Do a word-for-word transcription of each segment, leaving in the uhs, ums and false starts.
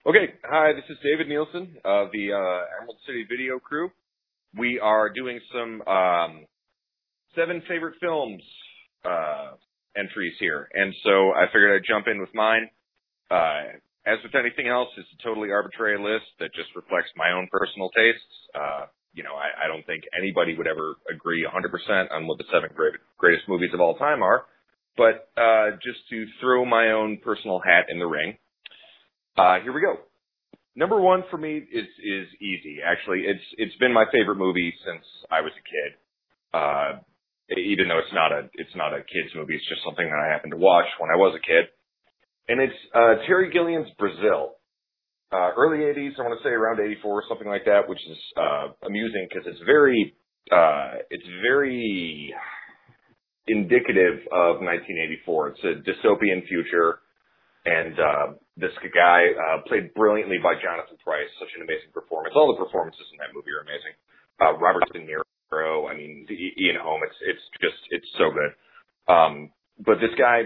Okay, hi, this is David Nielsen of the uh, Emerald City Video Crew. We are doing some um, seven favorite films uh, entries here, and so I figured I'd jump in with mine. Uh, as with anything else, it's a totally arbitrary list that just reflects my own personal tastes. Uh, you know, I, I don't think anybody would ever agree one hundred percent on what the seven great, greatest movies of all time are, but uh, just to throw my own personal hat in the ring. Uh, here we go. Number one for me is is easy. Actually, it's it's been my favorite movie since I was a kid. Uh, even though it's not a it's not a kids movie, it's just something that I happened to watch when I was a kid. And it's uh, Terry Gilliam's Brazil, uh, early eighties. I want to say around eighty-four or something like that, which is uh, amusing because it's very uh, it's very indicative of nineteen eighty-four. It's a dystopian future. And uh, this guy uh, played brilliantly by Jonathan Pryce, such an amazing performance. All the performances in that movie are amazing. Uh, Robert De Niro, I mean, Ian Holm, it's it's just, it's so good. Um, but this guy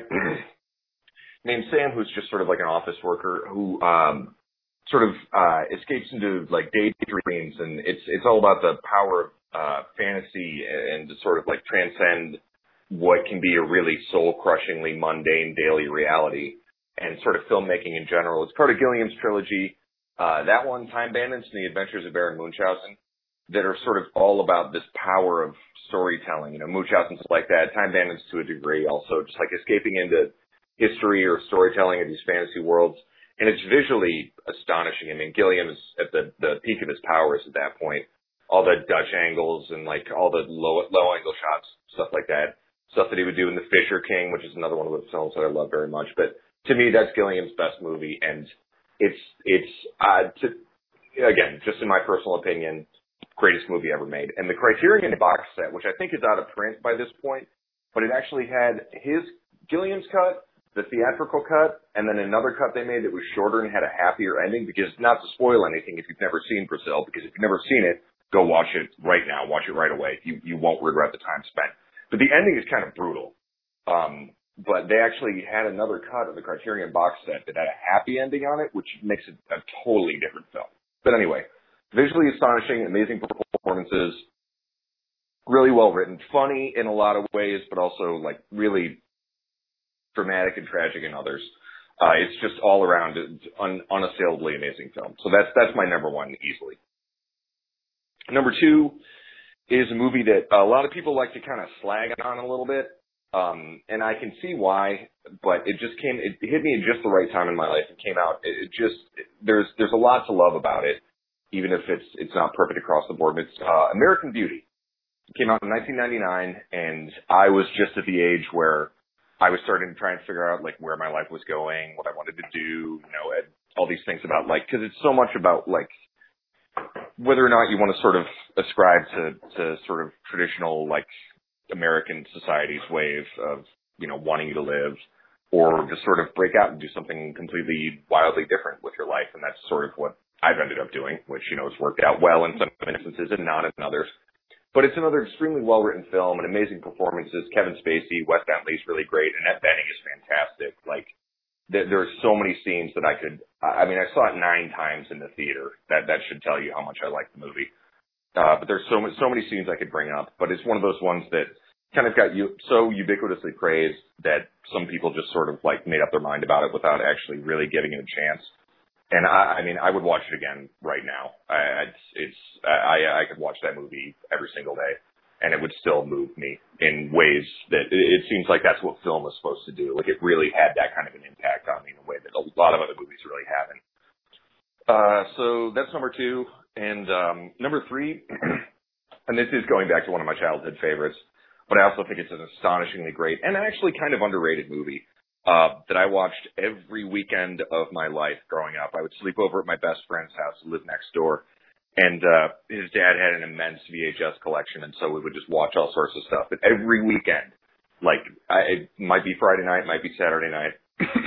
named Sam, who's just sort of like an office worker, who um, sort of uh, escapes into like daydreams, and it's it's all about the power of uh, fantasy and to sort of like transcend what can be a really soul-crushingly mundane daily reality. And sort of filmmaking in general. It's part of Gilliam's trilogy. Uh, that one, Time Bandits and the Adventures of Baron Munchausen, that are sort of all about this power of storytelling. You know, Munchausen's like that. Time Bandits to a degree also, just like escaping into history or storytelling of these fantasy worlds. And it's visually astonishing. I mean, Gilliam is at the, the peak of his powers at that point. All the Dutch angles and like all the low, low angle shots, stuff like that. Stuff that he would do in The Fisher King, which is another one of the films that I love very much. But to me, that's Gilliam's best movie, and it's it's uh, to, again, just in my personal opinion, greatest movie ever made. And the Criterion box set, which I think is out of print by this point, but it actually had his Gilliam's cut, the theatrical cut, and then another cut they made that was shorter and had a happier ending. Because not to spoil anything, if you've never seen Brazil, because if you've never seen it, go watch it right now, watch it right away. You you won't regret the time spent. But the ending is kind of brutal. Um, But they actually had another cut of the Criterion box set that had a happy ending on it, which makes it a totally different film. But anyway, visually astonishing, amazing performances, really well written, funny in a lot of ways, but also like really dramatic and tragic in others. Uh, it's just all around un- unassailably amazing film. So that's that's my number one easily. Number two is a movie that a lot of people like to kind of slag on a little bit. Um, and I can see why, but it just came, it hit me at just the right time in my life. It came out, it, it just, it, there's, there's a lot to love about it, even if it's, it's not perfect across the board. It's, uh, American Beauty. It came out in nineteen ninety-nine, and I was just at the age where I was starting to try and figure out, like, where my life was going, what I wanted to do, you know, all these things about, like, cause it's so much about, like, whether or not you want to sort of ascribe to, to sort of traditional, like, American society's way of, of, you know, wanting you to live, or just sort of break out and do something completely wildly different with your life. And that's sort of what I've ended up doing, which, you know, has worked out well in some instances and not in others. But it's another extremely well-written film and amazing performances. Kevin Spacey, Wes Bentley's really great, and Annette Bening is fantastic. Like, there, there are so many scenes that I could, I mean, I saw it nine times in the theater. That, that should tell you how much I like the movie. Uh, but there's so many, so many scenes I could bring up, but it's one of those ones that kind of got you so ubiquitously praised that some people just sort of like made up their mind about it without actually really giving it a chance. And I, I mean, I would watch it again right now. I, it's, it's, I, I could watch that movie every single day, and it would still move me in ways that it, it seems like that's what film is supposed to do. Like, it really had that kind of an impact on me in a way that a lot of other movies really haven't. Uh, so that's number two. And um, number three, and this is going back to one of my childhood favorites, but I also think it's an astonishingly great and actually kind of underrated movie uh, that I watched every weekend of my life growing up. I would sleep over at my best friend's house who lived next door, and uh, his dad had an immense V H S collection, and so we would just watch all sorts of stuff. But every weekend, like I, it might be Friday night, might be Saturday night,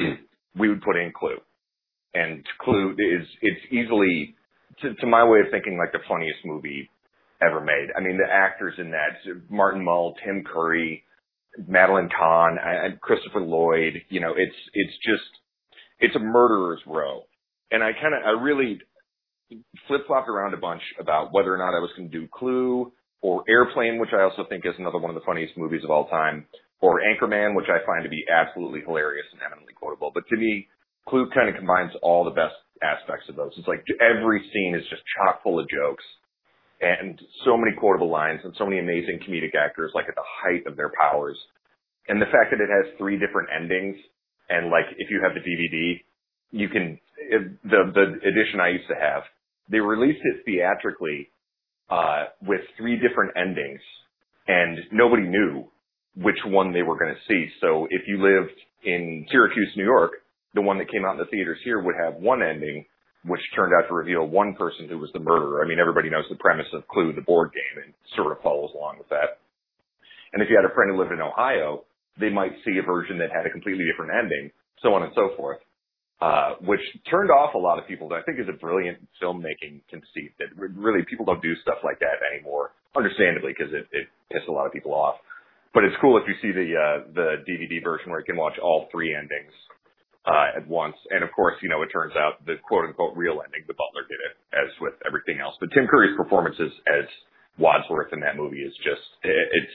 we would put in Clue. And Clue is, it's easily, to, to my way of thinking, like the funniest movie ever made. I mean, the actors in that, Martin Mull, Tim Curry, Madeline Kahn, and Christopher Lloyd, you know, it's, it's just, it's a murderer's row and I kind of, I really flip-flopped around a bunch about whether or not I was going to do Clue or Airplane, which I also think is another one of the funniest movies of all time, or Anchorman, which I find to be absolutely hilarious and eminently quotable. But to me, Clue kind of combines all the best aspects of those. It's like every scene is just chock full of jokes and so many quotable lines and so many amazing comedic actors, like at the height of their powers. And the fact that it has three different endings, and like if you have the D V D, you can, it, the, the edition I used to have, they released it theatrically uh, with three different endings, and nobody knew which one they were going to see. So if you lived in Syracuse, New York, the one that came out in the theaters here would have one ending, which turned out to reveal one person who was the murderer. I mean, everybody knows the premise of Clue, the board game, and sort of follows along with that. And if you had a friend who lived in Ohio, they might see a version that had a completely different ending, so on and so forth, uh, which turned off a lot of people. That I think is a brilliant filmmaking conceit that really people don't do stuff like that anymore, understandably, because it, it pissed a lot of people off. But it's cool if you see the uh, the D V D version where you can watch all three endings uh, at once. And of course, you know, it turns out the quote-unquote real ending, the butler did it, as with everything else. But Tim Curry's performances as Wadsworth in that movie is just, it, it's,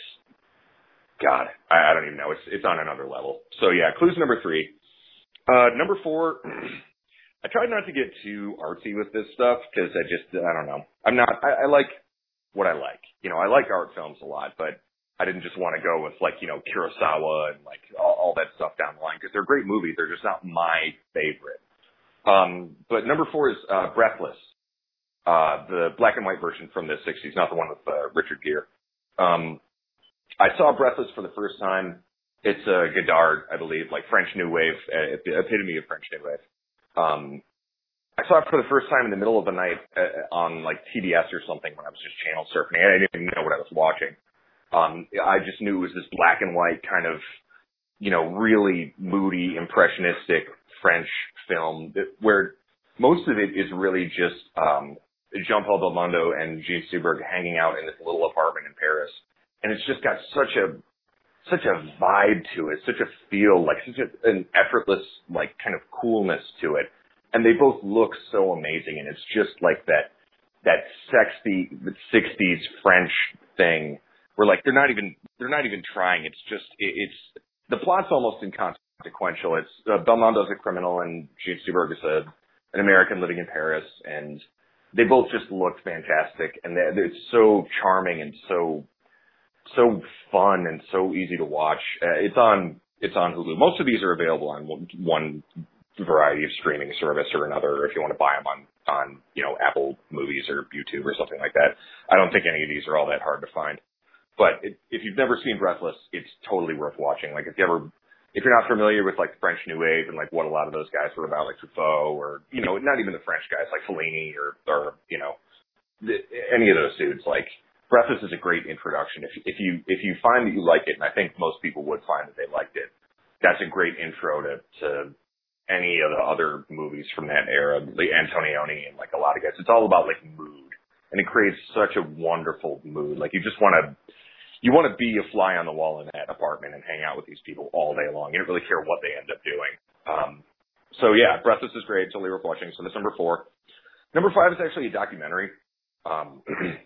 God, I, I don't even know. It's it's on another level. So yeah, Clue's number three. Uh, number four, I tried not to get too artsy with this stuff because I just, I don't know. I'm not, I, I like what I like. You know, I like art films a lot, but I didn't just want to go with like, you know, Kurosawa and like all, all that stuff down the line because they're great movies. They're just not my favorite. Um, but number four is uh, Breathless, uh, the black and white version from the sixties, not the one with uh, Richard Gere. Um, I saw Breathless for the first time. It's uh, Godard, I believe, like French New Wave, uh, the epitome of French New Wave. Um, I saw it for the first time in the middle of the night uh, on like T B S or something when I was just channel surfing. I didn't even know what I was watching. Um, I just knew it was this black and white kind of, you know, really moody, impressionistic French film that, where most of it is really just um, Jean-Paul Belmondo and Jean Seberg hanging out in this little apartment in Paris. And it's just got such a such a vibe to it, such a feel, like such a, an effortless, like kind of coolness to it. And they both look so amazing. And it's just like that that sexy sixties French thing. Where like they're not even they're not even trying. It's just it, it's the plot's almost inconsequential. It's uh, Belmondo's a criminal and Jean Seberg is a an American living in Paris, and they both just look fantastic, and they, it's so charming and so so fun and so easy to watch. Uh, it's on it's on Hulu. Most of these are available on one, one variety of streaming service or another. If you want to buy them on on you know Apple Movies or YouTube or something like that. I don't think any of these are all that hard to find. But it, if you've never seen Breathless, it's totally worth watching. Like if you ever, if you're not familiar with like the French New Wave and like what a lot of those guys were about, like Truffaut or, you know, not even the French guys like Fellini or, or, you know, the, any of those dudes, like Breathless is a great introduction. If, if you, if you find that you like it, and I think most people would find that they liked it, that's a great intro to, to any of the other movies from that era, the Antonioni and like a lot of guys. It's all about like mood, and it creates such a wonderful mood. Like you just want to, You want to be a fly on the wall in that apartment and hang out with these people all day long. You don't really care what they end up doing. Um, so yeah, Breathless is great. Totally worth watching. So that's number four. Number five is actually a documentary. Um,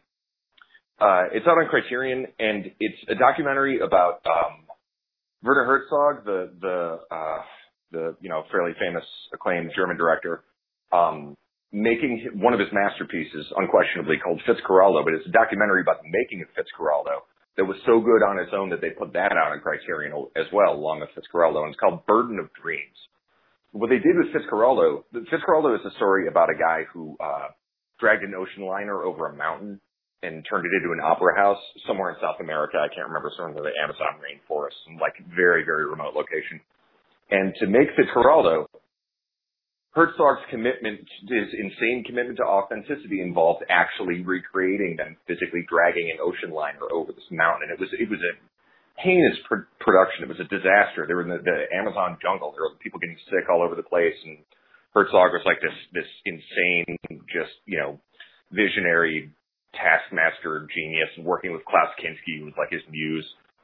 uh, it's out on Criterion, and it's a documentary about um, Werner Herzog, the the uh, the you know fairly famous, acclaimed German director, um, making one of his masterpieces, unquestionably called Fitzcarraldo. But it's a documentary about the making of Fitzcarraldo that was so good on its own that they put that out on Criterion as well, along with Fitzcarraldo, and it's called Burden of Dreams. What they did with Fitzcarraldo, Fitzcarraldo is a story about a guy who uh, dragged an ocean liner over a mountain and turned it into an opera house somewhere in South America. I can't remember, somewhere in the Amazon rainforest, some like very, very remote location. And to make Fitzcarraldo, Herzog's commitment, his insane commitment to authenticity involved actually recreating them, physically dragging an ocean liner over this mountain. And it was, it was a heinous pr- production. It was a disaster. They were in the, the Amazon jungle. There were people getting sick all over the place. And Herzog was like this, this insane, just, you know, visionary taskmaster genius, and working with Klaus Kinski, who was like his muse.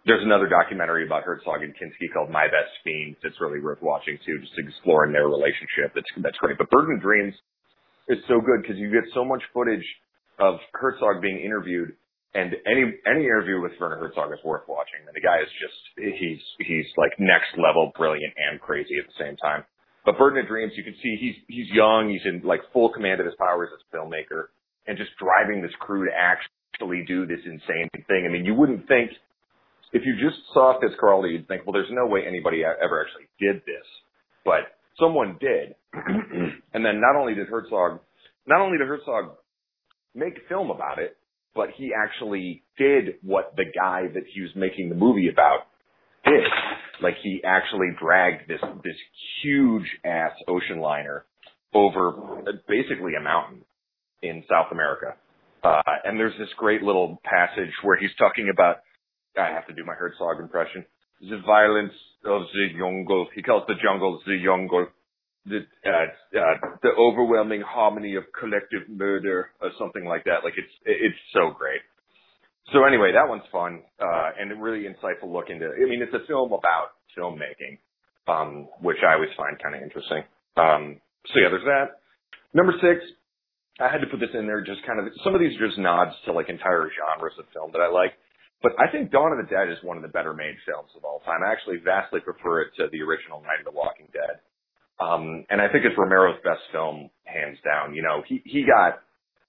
There's another documentary about Herzog and Kinski called My Best Fiend that's really worth watching too, just exploring their relationship. That's that's great. But Burden Dreams is so good because you get so much footage of Herzog being interviewed, and any any interview with Werner Herzog is worth watching. And the guy is just he's he's like next level brilliant and crazy at the same time. But Burden of Dreams, you can see he's he's young, he's in like full command of his powers as a filmmaker, and just driving this crew to actually do this insane thing. I mean, you wouldn't think, if you just saw Fitzcarraldo, you'd think, well, there's no way anybody ever actually did this. But someone did. And then not only did Herzog, not only did Herzog make film about it, but he actually did what the guy that he was making the movie about did. Like, he actually dragged this, this huge ass ocean liner over basically a mountain in South America. Uh, and there's this great little passage where he's talking about, I have to do my Herzog impression, the violence of the jungle. He calls the jungle the jungle. The, uh, uh, the overwhelming harmony of collective murder or something like that. Like, it's, it's so great. So anyway, that one's fun, uh, and a really insightful look into, I mean, it's a film about filmmaking, um, which I always find kind of interesting. Um, so yeah, there's that. Number six, I had to put this in there just kind of, some of these are just nods to like entire genres of film that I like. But I think Dawn of the Dead is one of the better made films of all time. I actually vastly prefer it to the original Night of the Walking Dead. Um, and I think it's Romero's best film, hands down. You know, he, he got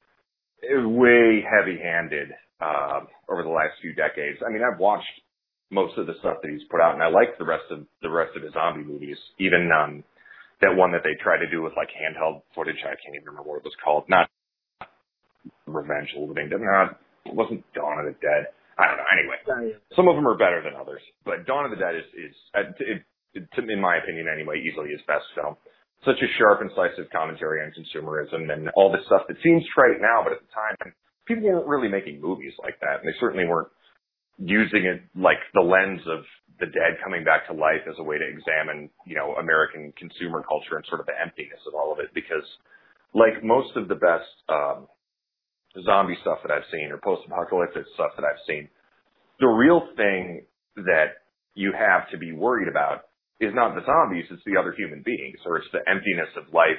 way heavy-handed, uh, over the last few decades. I mean, I've watched most of the stuff that he's put out, and I like the rest of, the rest of his zombie movies. Even, um, that one that they tried to do with like handheld footage. I can't even remember what it was called. Not Revenge of the Living Dead. No, it wasn't Dawn of the Dead. I don't know. Anyway, some of them are better than others, but Dawn of the Dead is, is uh, it, it, in my opinion anyway, easily his best film. Such a sharp, incisive commentary on consumerism and all this stuff that seems trite now, but at the time, people weren't really making movies like that, and they certainly weren't using it like the lens of the dead coming back to life as a way to examine, you know, American consumer culture and sort of the emptiness of all of it. Because, like most of the best um, zombie stuff that I've seen, or post-apocalyptic stuff that I've seen, the real thing that you have to be worried about is not the zombies, it's the other human beings, or it's the emptiness of life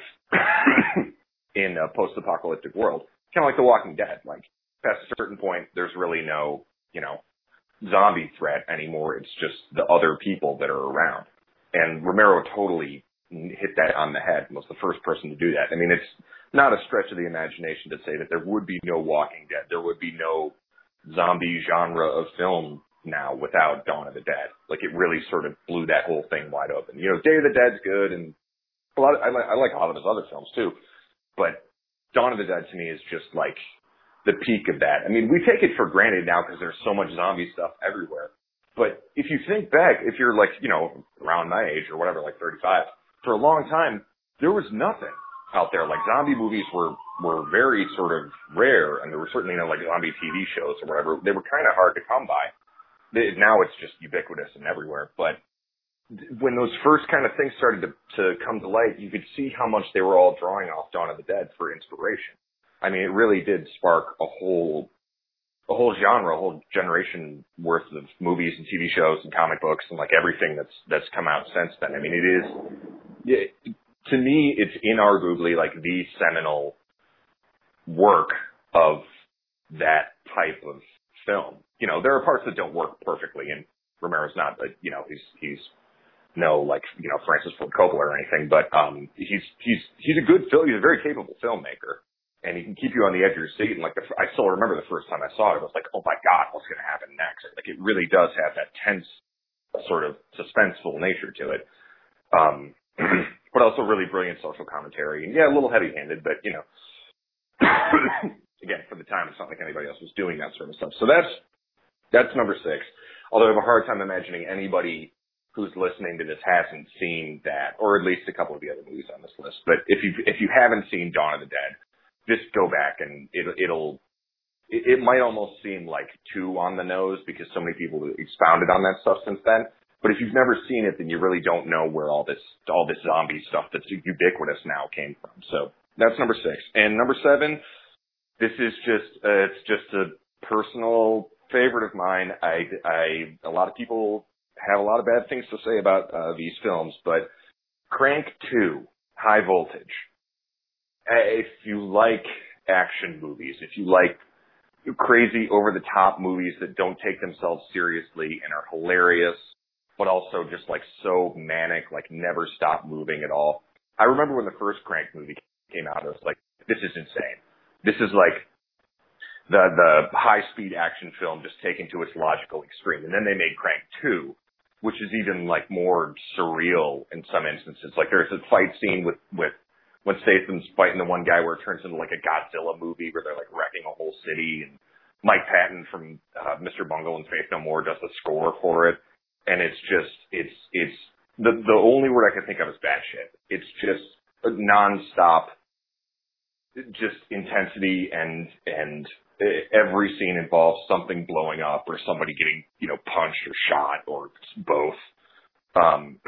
in a post-apocalyptic world. Kind of like The Walking Dead. Like, past a certain point, there's really no, you know, zombie threat anymore. It's just the other people that are around. And Romero totally hit that on the head, was the first person to do that. I mean, it's not a stretch of the imagination to say that there would be no Walking Dead. There would be no zombie genre of film now without Dawn of the Dead. Like, it really sort of blew that whole thing wide open. You know, Day of the Dead's good, and a lot of, I, like, I like a lot of his other films too, but Dawn of the Dead to me is just like the peak of that. I mean, we take it for granted now because there's so much zombie stuff everywhere. But if you think back, if you're like, you know, around my age or whatever, like thirty-five, for a long time, there was nothing out there. Like, zombie movies were, were very sort of rare, and there were certainly no like zombie T V shows or whatever. They were kind of hard to come by. They, now it's just ubiquitous and everywhere. But when those first kind of things started to, to come to light, you could see how much they were all drawing off Dawn of the Dead for inspiration. I mean, it really did spark a whole, a whole genre, a whole generation worth of movies and T V shows and comic books and like everything that's, that's come out since then. I mean, it is, it, to me, it's inarguably like the seminal work of that type of film. You know, there are parts that don't work perfectly, and Romero's not, uh, you know, he's, he's no, like, you know, Francis Ford Coppola or anything, but, um, he's, he's, he's a good film, he's a very capable filmmaker, and he can keep you on the edge of your seat. And like, the, I still remember the first time I saw it, I was like, oh my God, what's going to happen next? Like, it really does have that tense sort of suspenseful nature to it. Um, but also really brilliant social commentary, and yeah, a little heavy-handed, but, you know, again, for the time, it's not like anybody else was doing that sort of stuff. So that's, that's number six. Although I have a hard time imagining anybody who's listening to this hasn't seen that, or at least a couple of the other movies on this list. But if you if you haven't seen Dawn of the Dead, just go back and it, it'll it, it might almost seem like too on the nose because so many people expounded on that stuff since then. But if you've never seen it, then you really don't know where all this all this zombie stuff that's ubiquitous now came from. So that's number six. And number seven, this is just uh, it's just a personal favorite of mine. I, I, a lot of people have a lot of bad things to say about uh, these films, but Crank two, High Voltage. If you like action movies, if you like crazy over-the-top movies that don't take themselves seriously and are hilarious, but also just like so manic, like never stop moving at all. I remember when the first Crank movie came out, I was like, this is insane. This is like the the high-speed action film just taken to its logical extreme. And then they made Crank two, which is even like more surreal in some instances. Like there's a fight scene with, with when Statham's fighting the one guy where it turns into like a Godzilla movie where they're like wrecking a whole city, and Mike Patton from uh, Mister Bungle and Faith No More does the score for it. And it's just, it's, it's, the, the only word I can think of is bad shit. It's just a nonstop, just intensity, and, and every scene involves something blowing up or somebody getting, you know, punched or shot or both. Um,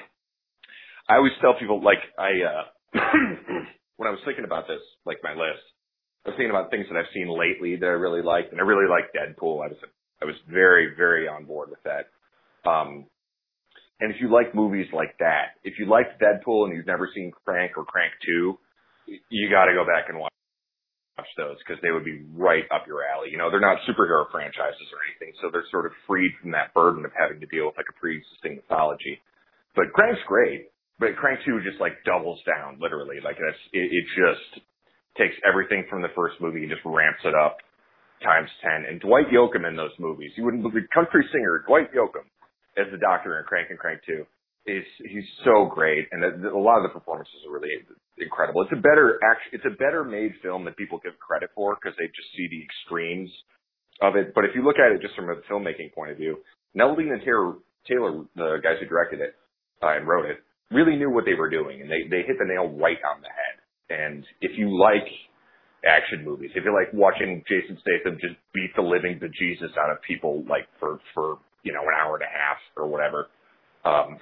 I always tell people, like, I, uh, when I was thinking about this, like my list, I was thinking about things that I've seen lately that I really liked, and I really liked Deadpool. I was, I was very, very on board with that. Um, and if you like movies like that, if you liked Deadpool and you've never seen Crank or Crank two, you got to go back and watch those, because they would be right up your alley. You know, they're not superhero franchises or anything, so they're sort of freed from that burden of having to deal with like a pre-existing mythology. But Crank's great, but Crank two just like doubles down, literally. Like that's, it, it just takes everything from the first movie and just ramps it up times ten. And Dwight Yoakam in those movies, you wouldn't believe, country singer Dwight Yoakam as the Doctor in Crank and Crank two. Is he's so great, and a, a lot of the performances are really incredible. It's a better act, it's a better made film than people give credit for, because they just see the extremes of it. But if you look at it just from a filmmaking point of view, Nelson and Taylor, Taylor, the guys who directed it uh, and wrote it, really knew what they were doing, and they they hit the nail right on the head. And if you like action movies, if you like watching Jason Statham just beat the living bejesus out of people like for for you know an hour and a half or whatever. Um,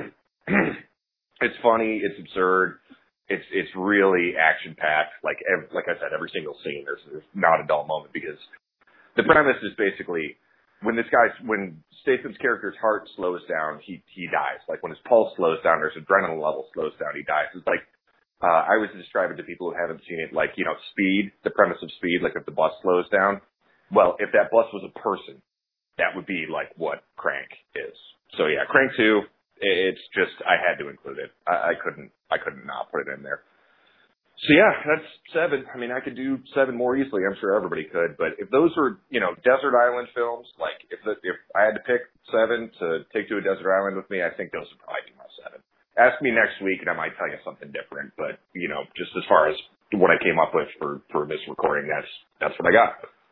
it's funny, it's absurd, it's it's really action packed. Like ev- like I said, every single scene there's, there's not a dull moment, because the premise is basically when this guy's when Statham's character's heart slows down, he he dies. Like when his pulse slows down, his adrenaline level slows down, he dies. It's like uh, I always describe it to people who haven't seen it, like you know, Speed, the premise of Speed, like if the bus slows down. Well, if that bus was a person, that would be like what Crank is. So yeah, Crank two, it's just, I had to include it. I, I couldn't, I couldn't not put it in there. So yeah, that's seven. I mean, I could do seven more easily. I'm sure everybody could. But if those were, you know, desert island films, like if the, if I had to pick seven to take to a desert island with me, I think those would probably be my seven. Ask me next week and I might tell you something different. But, you know, just as far as what I came up with for, for this recording, that's, that's what I got.